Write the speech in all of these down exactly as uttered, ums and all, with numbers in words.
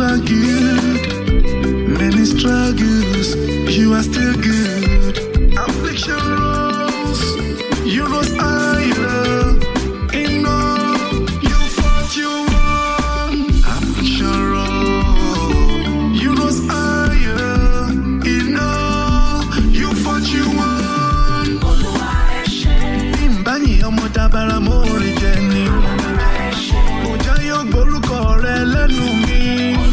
are good. Many struggles, you are still good. Affliction rose, you rose higher. In all, you fought, you won. Affliction rose, you rose higher. In all, you fought, you won. Imbani ọmọ dabara mo rí jẹ ni. Ọjà yóò gbórúkọ rẹ lẹ́nu mi.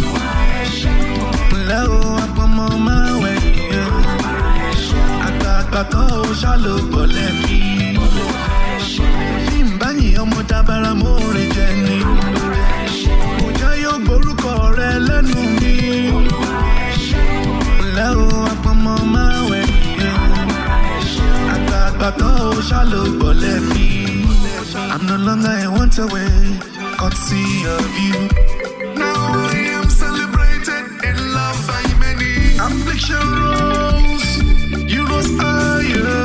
Ǹlẹ́ o, àpọ̀mọ́ máa wẹ̀yìn. Àgbààgbà kan ò ṣàlùbọ̀ lẹ́mí. Imbani ọmọ dabara mo rí jẹ ni. Ọjà yóò gbórúkọ rẹ lẹ́nu mi. Ǹlẹ́ o, àpọ̀mọ́ máa wẹ̀yìn. Àgbààgbà kan ò ṣàlùbọ̀ lẹ́mí. I'm no longer a want away, courtesy of you. Now I am celebrated in love by many. Affliction rose, you rose higher.